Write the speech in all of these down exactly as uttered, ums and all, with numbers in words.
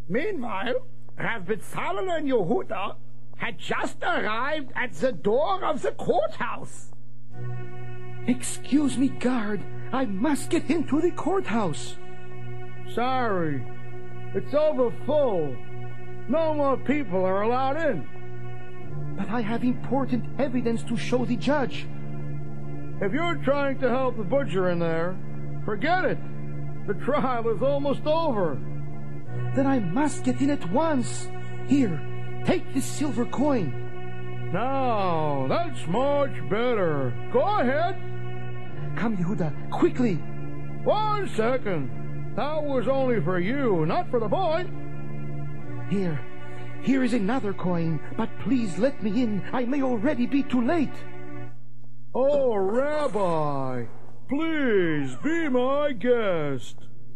Meanwhile, Rav Bezalel and Yehuda had just arrived at the door of the courthouse. Excuse me, guard. I must get into the courthouse. Sorry. It's overfull. No more people are allowed in. But I have important evidence to show the judge. If you're trying to help the butcher in there, forget it. The trial is almost over. Then I must get in at once. Here, take this silver coin. No, that's much better. Go ahead. Come, Yehuda, quickly. One second. That was only for you, not for the boy. Here. Here is another coin, but please let me in. I may already be too late. Oh, Rabbi, please be my guest.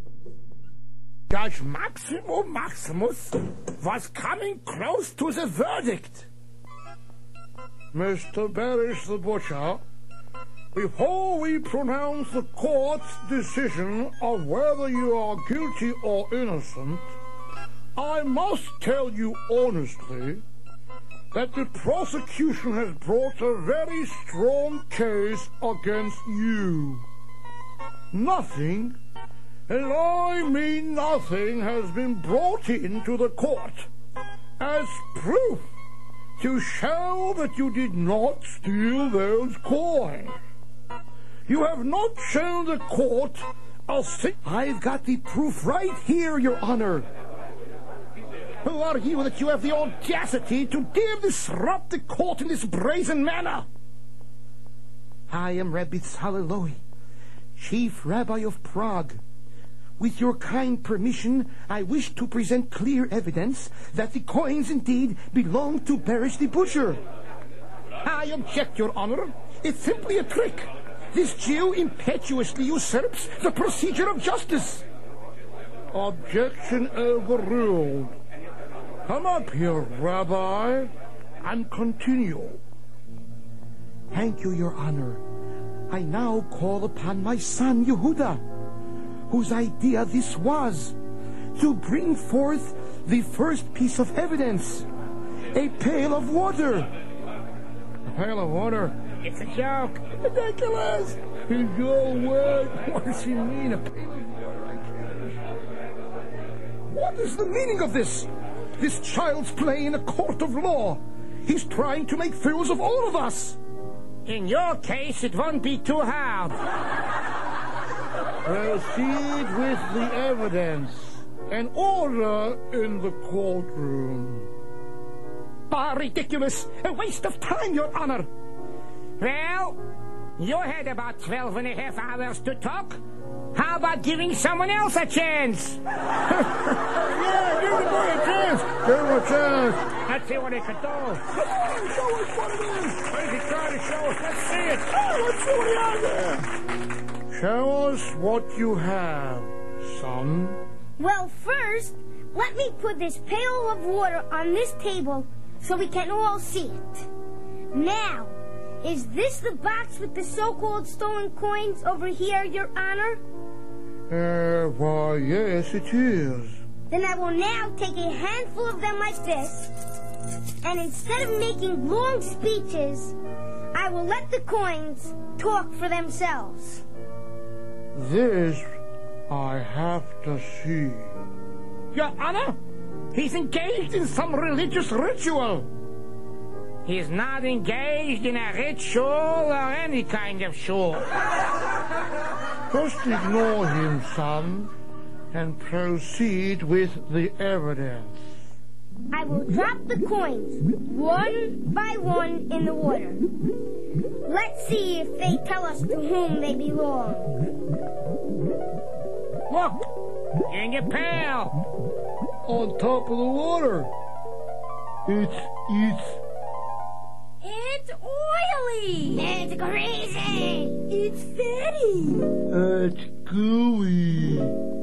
Judge Maximo Maximus was coming close to the verdict. Mister Barish the Butcher, before we pronounce the court's decision of whether you are guilty or innocent, I must tell you honestly that the prosecution has brought a very strong case against you. Nothing, and I mean nothing, has been brought into the court as proof to show that you did not steal those coins. You have not shown the court a thing. I've got the proof right here, Your Honor. Who are you that you have the audacity to dare disrupt the court in this brazen manner? I am Rabbi Tzalel Lohi, Chief Rabbi of Prague. With your kind permission, I wish to present clear evidence that the coins indeed belong to Barish the Butcher. I object, Your Honor. It's simply a trick. This Jew impetuously usurps the procedure of justice. Objection overruled. Come up here, Rabbi, and continue. Thank you, Your Honor. I now call upon my son, Yehuda, whose idea this was, to bring forth the first piece of evidence, a pail of water. A pail of water? It's a joke. Ridiculous. He's your word. What does he mean, a pail of water? I can't. What is the meaning of this? This child's playing in a court of law. He's trying to make fools of all of us. In your case, it won't be too hard. Proceed with the evidence. An order in the courtroom. Ah, ridiculous. A waste of time, Your Honor. Well, you had about twelve and a half hours to talk. How about giving someone else a chance? Yeah, give the boy a chance. Give him a chance. Let's see what he can do. Come on, show us what it is. What is he trying to show us? Let's see it. Oh, let's see what he has there. Show us what you have, son. Well, first, let me put this pail of water on this table so we can all see it. Now, is this the box with the so-called stolen coins over here, Your Honor? Uh, why, yes, it is. Then I will now take a handful of them like this, and instead of making long speeches, I will let the coins talk for themselves. This I have to see. Your Honor, he's engaged in some religious ritual. He's not engaged in a ritual or any kind of shul. Just ignore him, son, and proceed with the evidence. I will drop the coins one by one in the water. Let's see if they tell us to whom they belong. Look, in your pail. On top of the water. It's, it's... It's oily. It's greasy. It's fatty. It's gooey.